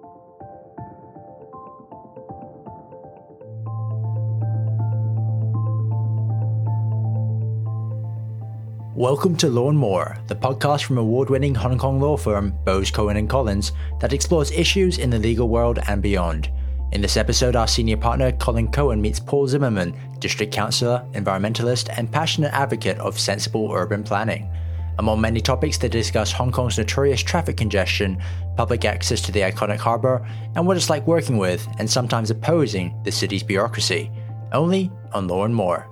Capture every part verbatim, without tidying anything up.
Welcome to Law and More, the podcast from award-winning Hong Kong law firm Bose Cohen and Collins that explores issues in the legal world and beyond. In this episode, our senior partner Colin Cohen meets Paul Zimmerman, district councillor, environmentalist, and passionate advocate of sensible urban planning. Among many topics, they discuss Hong Kong's notorious traffic congestion, public access to the iconic harbour, and what it's like working with, and sometimes opposing, the city's bureaucracy. Only on Law and More.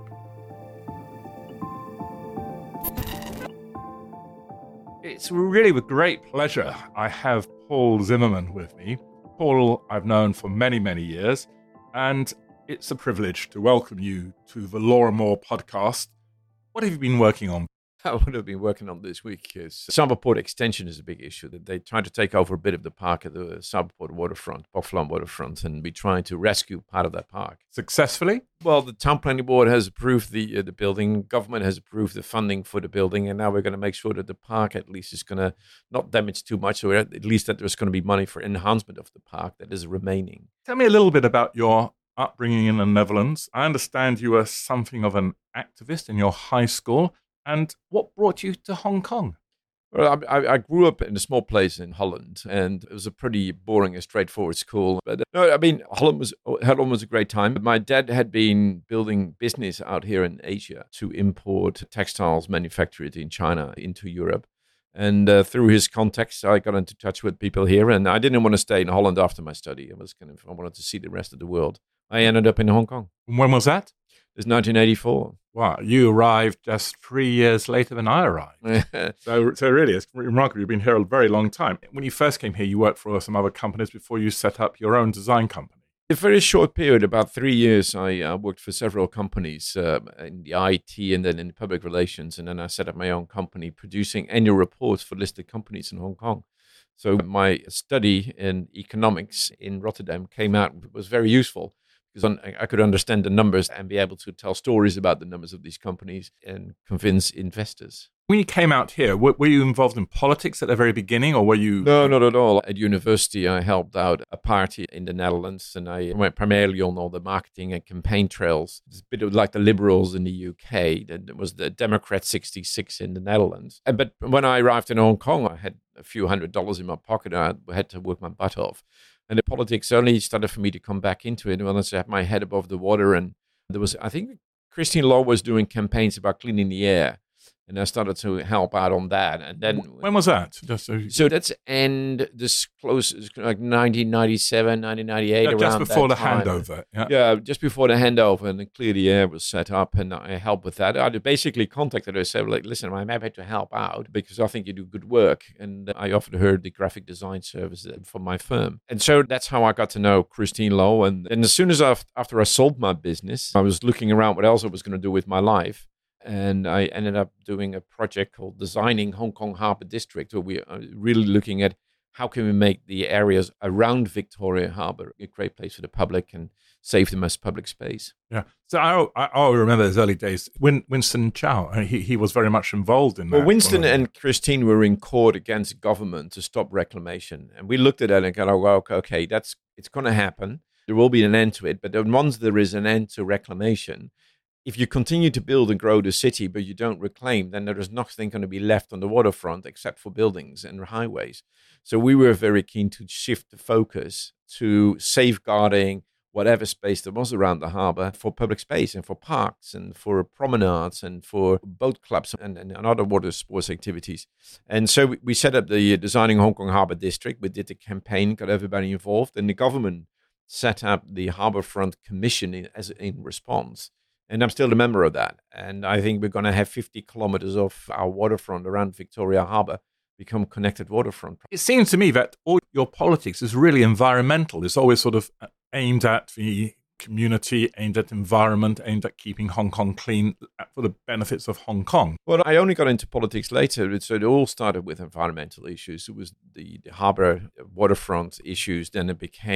It's really with great pleasure I have Paul Zimmerman with me. Paul I've known for many, many years, and it's a privilege to welcome you to the Law and More podcast. What have you been working on? What I've been working on this week is Summerport extension is a big issue. That they tried to take over a bit of the park at the Summerport waterfront, Bok Phlam waterfront, and be trying to rescue part of that park. Successfully? Well, the town planning board has approved the uh, the building, government has approved the funding for the building, and now we're going to make sure that the park at least is going to not damage too much, or at least that there's going to be money for enhancement of the park that is remaining. Tell me a little bit about your upbringing in the Netherlands. I understand you were something of an activist in your high school. And what brought you to Hong Kong? Well, I, I grew up in a small place in Holland, and it was a pretty boring and straightforward school. But no, I mean, Holland was Holland was a great time. But my dad had been building business out here in Asia to import textiles manufactured in China into Europe. And uh, through his contacts, I got into touch with people here. And I didn't want to stay in Holland after my study. I was kind of I wanted to see the rest of the world. I ended up in Hong Kong. When was that? It's nineteen eighty-four. Wow, you arrived just three years later than I arrived. so, so really, it's remarkable. You've been here a very long time. When you first came here, you worked for some other companies before you set up your own design company. A very short period, about three years, I uh, worked for several companies uh, in the I T and then in public relations. And then I set up my own company producing annual reports for listed companies in Hong Kong. So my study in economics in Rotterdam came out, was very useful. Because I could understand the numbers and be able to tell stories about the numbers of these companies and convince investors. When you came out here, were, were you involved in politics at the very beginning, or were you... No, not at all. At university, I helped out a party in the Netherlands, and I went primarily on all the marketing and campaign trails. It's a bit of like the Liberals in the U K. It was the Democrat sixty-six in the Netherlands. But when I arrived in Hong Kong, I had a few hundred dollars in my pocket. I had to work my butt off. And the politics only started for me to come back into it when I had my head above the water. And there was, I think, Christine Law was doing campaigns about cleaning the air. And I started to help out on that. And then when was that? Just so, so that's end this close like nineteen ninety-seven, nineteen ninety-eight. Yeah, around just before the time. handover. Yeah. yeah, just before the handover, and then Clear the Air was set up, and I helped with that. I basically contacted her and said, like, listen, I'm happy to help out because I think you do good work. And I offered her the graphic design service for my firm. And so that's how I got to know Christine Law. And, and as soon as I, after I sold my business, I was looking around what else I was going to do with my life. And I ended up doing a project called Designing Hong Kong Harbour District, where we are really looking at how can we make the areas around Victoria Harbour a great place for the public and save them as public space. Yeah. So I, I, I remember those early days. When Winston Chow, he, he was very much involved in that. Well, Winston and Christine were in court against government to stop reclamation. And we looked at that and go, well, okay, that's it's going to happen. There will be an end to it. But then once there is an end to reclamation, if you continue to build and grow the city, but you don't reclaim, then there is nothing going to be left on the waterfront except for buildings and highways. So we were very keen to shift the focus to safeguarding whatever space there was around the harbour for public space and for parks and for promenades and for boat clubs and, and, and other water sports activities. And so we, we set up the Designing Hong Kong Harbour District. We did the campaign, got everybody involved, and the government set up the Harbourfront Commission in, as in response. And I'm still a member of that. And I think we're going to have fifty kilometers of our waterfront around Victoria Harbour become connected waterfront. It seems to me that all your politics is really environmental. It's always sort of aimed at the community, aimed at environment, aimed at keeping Hong Kong clean for the benefits of Hong Kong. Well, I only got into politics later. So it all started with environmental issues. It was the, the harbour waterfront issues. Then it became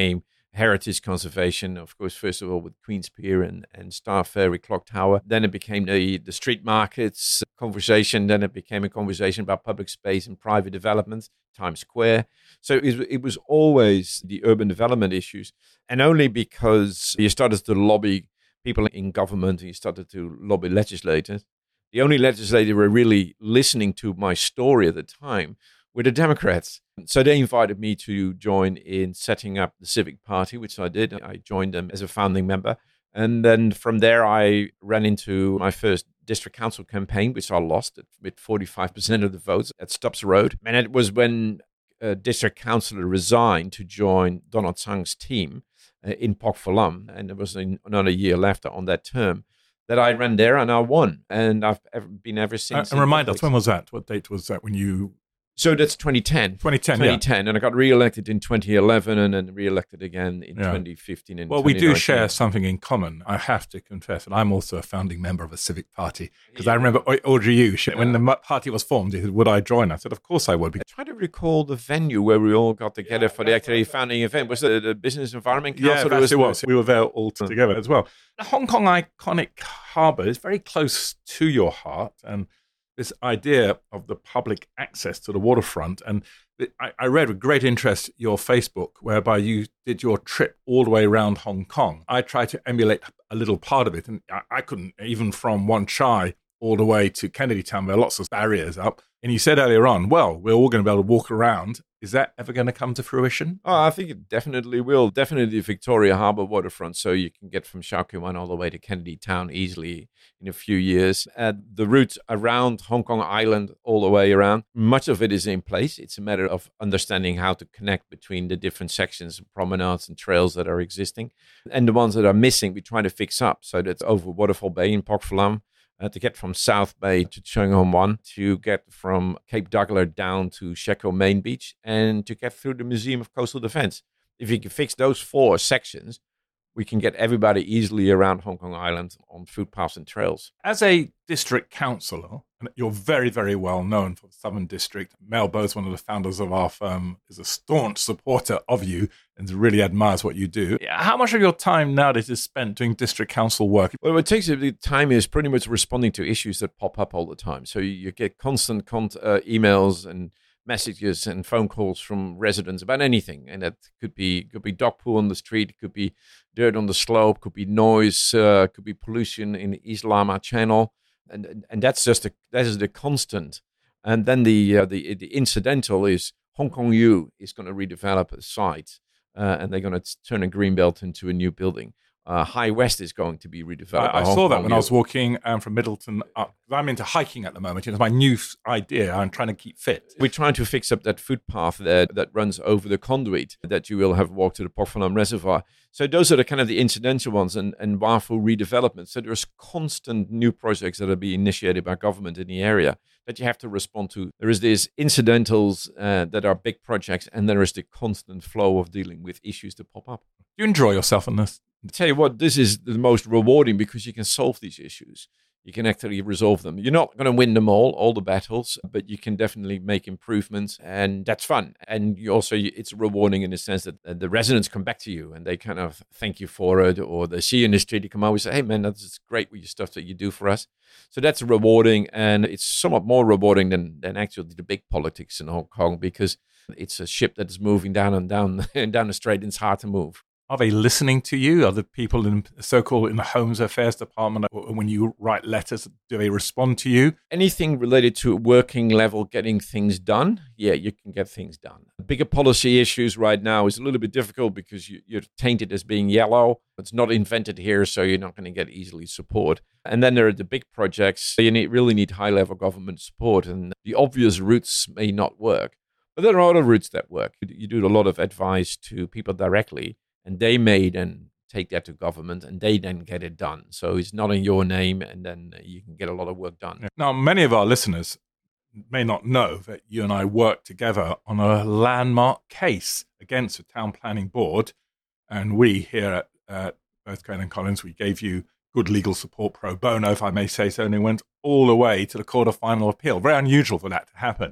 heritage conservation, of course, first of all with Queen's Pier and, and Star Ferry Clock Tower. Then it became the, the street markets conversation. Then it became a conversation about public space and private development, Times Square. So it, it was always the urban development issues. And only because you started to lobby people in government and you started to lobby legislators, the only legislators who were really listening to my story at the time were the Democrats. So they invited me to join in setting up the Civic Party, which I did. I joined them as a founding member. And then from there, I ran into my first district council campaign, which I lost with forty-five percent of the votes at Stubbs Road. And it was when a district councillor resigned to join Donald Tsang's team uh, in Pok Fulam. And there was an, another year left on that term that I ran there and I won. And I've ever, been ever since. Uh, and remind us, when was that? What date was that when you... So that's twenty ten. twenty ten, twenty yeah. ten, and I got re-elected in twenty eleven and then re-elected again in Yeah. twenty fifteen and Well, we twenty nineteen. do share something in common. I have to confess that I'm also a founding member of a civic party because I remember O- Audrey Yu, she- when the mu- party was formed, he said, would I join? I said, of course I would. I try to recall the venue where we all got together for the actually founding event. Was it the Business Environment Council? Yeah, Or perhaps was it was. We were there all together as well. The Hong Kong iconic harbour is very close to your heart, and this idea of the public access to the waterfront. And it, I, I read with great interest your Facebook, whereby you did your trip all the way around Hong Kong. I tried to emulate a little part of it, and I, I couldn't, even from Wan Chai all the way to Kennedy Town, there are lots of barriers up. And you said earlier on, well, we're all going to be able to walk around. Is that ever going to come to fruition? Oh, I think it definitely will. Definitely Victoria Harbour waterfront, so you can get from Shau Kei Wan all the way to Kennedy Town easily in a few years. Uh, the route around Hong Kong Island, all the way around, much of it is in place. It's a matter of understanding how to connect between the different sections, promenades and trails that are existing. And the ones that are missing, we try to fix up. So that's over Waterfall Bay in Pok Fulam, Uh, to get from South Bay to Cheung Hom Wan, to get from Cape Douglas down to Sheko Main Beach, and to get through the Museum of Coastal Defence. If you can fix those four sections, we can get everybody easily around Hong Kong Island on footpaths and trails. As a district councillor, and you're very, very well known for the Southern District. Mel Bowes, one of the founders of our firm, is a staunch supporter of you and really admires what you do. How much of your time nowadays is spent doing district council work? Well, what takes the time is pretty much responding to issues that pop up all the time. So you, you get constant con- uh, emails and messages and phone calls from residents about anything, and that could be could be dog poo on the street, could be dirt on the slope, could be noise, uh, could be pollution in the East Lama Channel, and and that's just a, that is the constant. And then the uh, the the incidental is Hong Kong U is going to redevelop a site, uh, and they're going to turn a greenbelt into a new building. Uh, High West is going to be redeveloped. I, I saw Hong that Kong when U. I was walking um, from Middleton up. I'm into hiking at the moment. You know, it's my new f- idea. I'm trying to keep fit. We're trying to fix up that footpath there that runs over the conduit that you will have walked to the Pok Fulam Reservoir. So those are the kind of the incidental ones, and, and Wafu redevelopment. So there's constant new projects that are being initiated by government in the area that you have to respond to. There is these incidentals uh, that are big projects, and there is the constant flow of dealing with issues that pop up. Do you enjoy yourself in this? I tell you what, this is the most rewarding because you can solve these issues. You can actually resolve them. You're not going to win them all, all the battles, but you can definitely make improvements, and that's fun. And you also, it's rewarding in the sense that the residents come back to you and they kind of thank you for it, or they see you in the street, they come out and say, hey man, that's great with your stuff that you do for us. So that's rewarding, and it's somewhat more rewarding than, than actually the big politics in Hong Kong, because it's a ship that is moving down and down and down the strait, and it's hard to move. Are they listening to you? Are the people in so-called in the Homes Affairs Department, when you write letters, do they respond to you? Anything related to working level, getting things done, yeah, you can get things done. The bigger policy issues right now is a little bit difficult because you, you're tainted as being yellow. It's not invented here, so you're not going to get easily support. And then there are the big projects. You need, really need high-level government support, and the obvious routes may not work. But there are other routes that work. You do a lot of advice to people directly, and they may then take that to government, and they then get it done. So it's not in your name, and then you can get a lot of work done. Now, many of our listeners may not know that you and I worked together on a landmark case against the Town Planning Board. And we here at uh, both Cohen and Collins, we gave you good legal support pro bono, if I may say so, and it went all the way to the Court of Final Appeal. Very unusual for that to happen.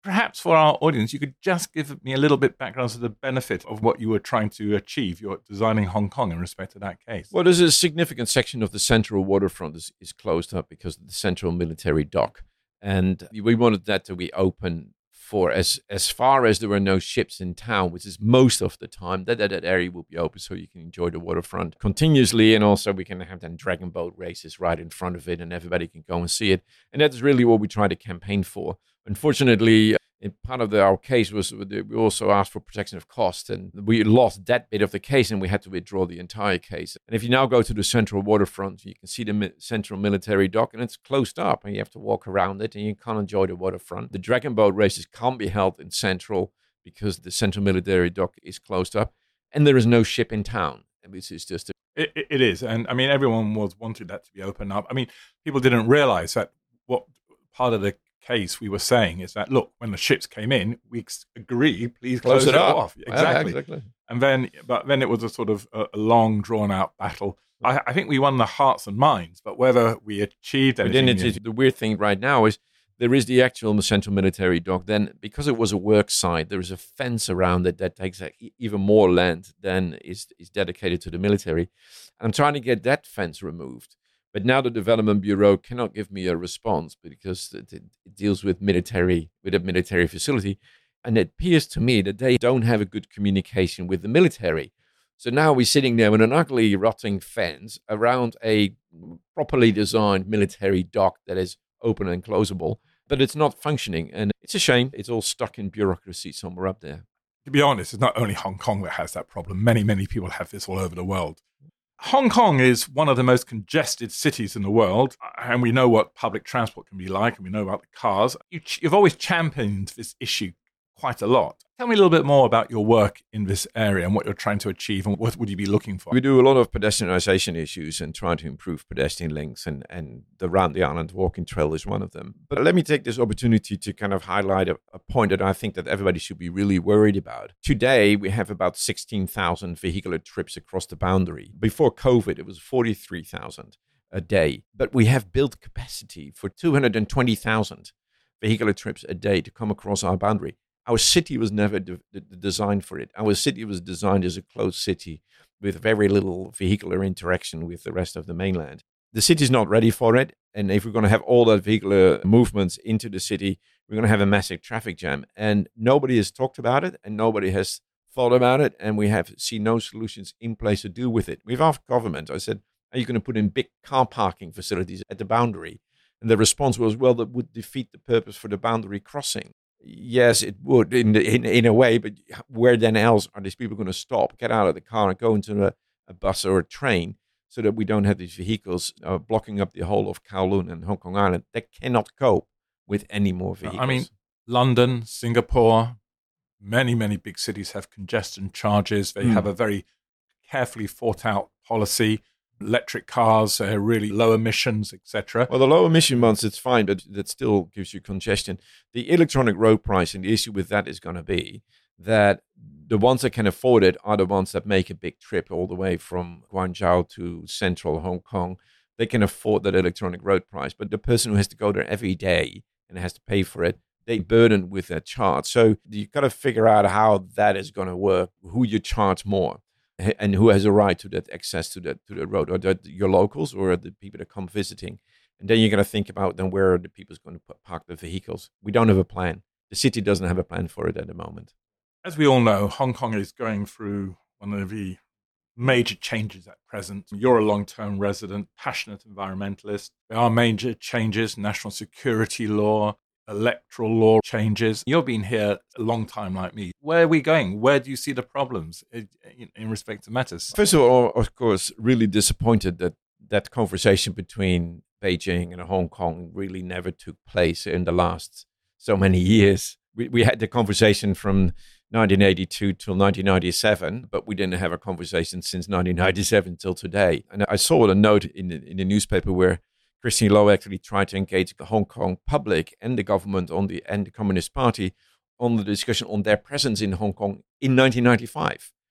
Perhaps for our audience, you could just give me a little bit background to the benefit of what you were trying to achieve. You're designing Hong Kong in respect to that case. Well, there's a significant section of the central waterfront is, is closed up because of the central military dock. And we wanted that to be open for as, as far as there were no ships in town, which is most of the time, that, that that area will be open so you can enjoy the waterfront continuously. And also we can have then dragon boat races right in front of it and everybody can go and see it. And that's really what we try to campaign for. Unfortunately, in part of the, our case was we also asked for protection of cost, and we lost that bit of the case, and we had to withdraw the entire case. And if you now go to the central waterfront, you can see the mi- central military dock, and it's closed up, and you have to walk around it, and you can't enjoy the waterfront. The dragon boat races can't be held in central because the central military dock is closed up, and there is no ship in town. This is just a- it, it is, and I mean everyone was wanted that to be opened up. I mean, people didn't realize that what part of the case we were saying is that, look, when the ships came in, we agree, please close, close it, it off. Exactly. Yeah, exactly. And then, but then it was a sort of a, a long, drawn-out battle. I, I think we won the hearts and minds, but whether we achieved anything... Then it's, the weird thing right now is there is the actual central military dock. Then, because it was a work site, there is a fence around it that takes even more land than is, is dedicated to the military. And I'm trying to get that fence removed. But now the Development Bureau cannot give me a response because it, it deals with military, with a military facility. And it appears to me that they don't have a good communication with the military. So now we're sitting there with an ugly, rotting fence around a properly designed military dock that is open and closable, but it's not functioning. And it's a shame. It's all stuck in bureaucracy somewhere up there. To be honest, it's not only Hong Kong that has that problem. Many, many people have this all over the world. Hong Kong is one of the most congested cities in the world, and we know what public transport can be like, and we know about the cars. You ch- you've always championed this issue quite a lot. Tell me a little bit more about your work in this area and what you're trying to achieve, and what would you be looking for? We do a lot of pedestrianisation issues and trying to improve pedestrian links, and, and the Round the Island walking trail is one of them. But let me take this opportunity to kind of highlight a, a point that I think that everybody should be really worried about. Today, we have about sixteen thousand vehicular trips across the boundary. Before COVID, it was forty-three thousand a day. But we have built capacity for two hundred twenty thousand vehicular trips a day to come across our boundary. Our city was never de- de- designed for it. Our city was designed as a closed city with very little vehicular interaction with the rest of the mainland. The city's not ready for it. And if we're going to have all that vehicular movements into the city, we're going to have a massive traffic jam. And nobody has talked about it and nobody has thought about it. And we have seen no solutions in place to deal with it. We've asked government, I said, are you going to put in big car parking facilities at the boundary? And the response was, well, that would defeat the purpose for the boundary crossing. Yes, it would in, the, in in a way, but where then else are these people going to stop, get out of the car and go into a, a bus or a train so that we don't have these vehicles uh, blocking up the whole of Kowloon and Hong Kong Island? They cannot cope with any more vehicles. I mean, London, Singapore, many, many big cities have congestion charges. They mm. have a very carefully thought out policy. Electric cars, uh, really low emissions, et cetera. Well, the low emission ones, it's fine, but that still gives you congestion. The electronic road price, and the issue with that is going to be that the ones that can afford it are the ones that make a big trip all the way from Guangzhou to central Hong Kong. They can afford that electronic road price, but the person who has to go there every day and has to pay for it, they burden with that charge. So you've got to figure out how that is going to work, who you charge more. And who has a right to that access to that to the road, or that your locals, or the people that come visiting, and then you're going to think about then where are the people going to park the vehicles. We don't have a plan. The city doesn't have a plan for it at the moment. As we all know, Hong Kong is going through one of the major changes at present. You're a long-term resident, passionate environmentalist. There are major changes: national security law, electoral law changes. You've been here a long time like me. Where are we going? Where do you see the problems in, in respect to matters? First of all, of course, really disappointed that that conversation between Beijing and Hong Kong really never took place in the last so many years. We, we had the conversation from nineteen eighty-two till nineteen ninety-seven, but we didn't have a conversation since nineteen ninety-seven till today. And I saw a note in the, in the newspaper where Christine Low actually tried to engage the Hong Kong public and the government on the and the Communist Party on the discussion on their presence in Hong Kong in nineteen ninety-five.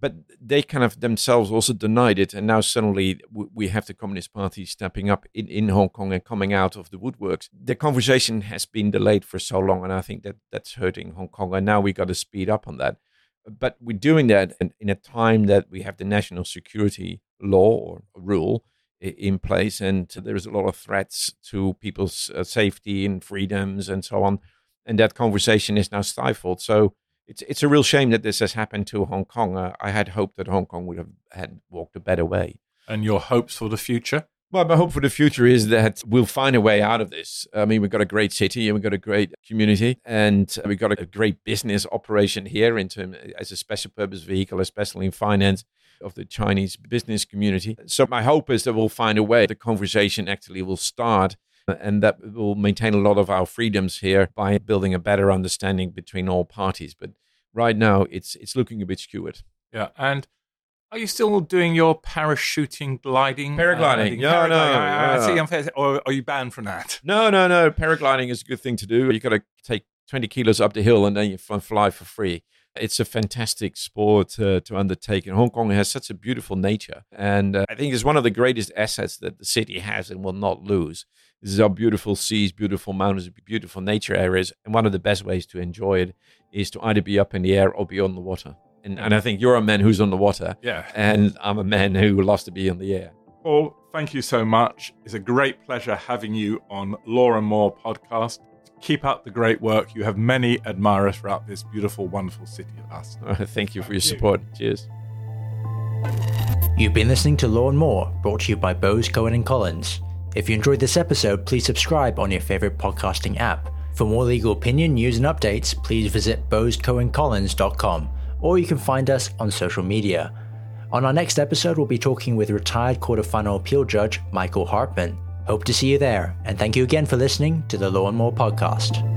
but they kind of themselves also denied it. And now suddenly we have the Communist Party stepping up in, in Hong Kong and coming out of the woodworks. The conversation has been delayed for so long, and I think that that's hurting Hong Kong. And now we got to speed up on that. But we're doing that in, in a time that we have the national security law or rule in place, and there's a lot of threats to people's uh, safety and freedoms and so on. And that conversation is now stifled. So it's it's a real shame that this has happened to Hong Kong. Uh, I had hoped that Hong Kong would have had walked a better way. And your hopes for the future? Well, my hope for the future is that we'll find a way out of this. I mean, we've got a great city and we've got a great community, and we've got a great business operation here in terms as a special purpose vehicle, especially in finance of the Chinese business community. So my hope is that we'll find a way the conversation actually will start, and that we'll maintain a lot of our freedoms here by building a better understanding between all parties. But right now, it's it's looking a bit skewed. Yeah, and are you still doing your parachuting, gliding? Paragliding? Uh, no, paragliding? no. I, I yeah. see, I'm fair, or are you banned from that? No, no, no. Paragliding is a good thing to do. You got to take twenty kilos up the hill and then you fly for free. It's a fantastic sport uh, to undertake. And Hong Kong has such a beautiful nature. And uh, I think it's one of the greatest assets that the city has and will not lose. This is our beautiful seas, beautiful mountains, beautiful nature areas. And one of the best ways to enjoy it is to either be up in the air or be on the water. And, and I think you're a man who's on the water. Yeah. And I'm a man who loves to be in the air. Paul, thank you so much. It's a great pleasure having you on Law and More podcast. Keep up the great work. You have many admirers throughout this beautiful, wonderful city of us. Thank you for your support. Cheers. You've been listening to Law and More, brought to you by Bose, Cohen and Collins. If you enjoyed this episode, please subscribe on your favorite podcasting app. For more legal opinion, news and updates, please visit bose cohen collins dot com, or you can find us on social media. On our next episode, we'll be talking with retired Court of Final Appeal Judge Michael Hartman. Hope to see you there, and thank you again for listening to the Law and More podcast.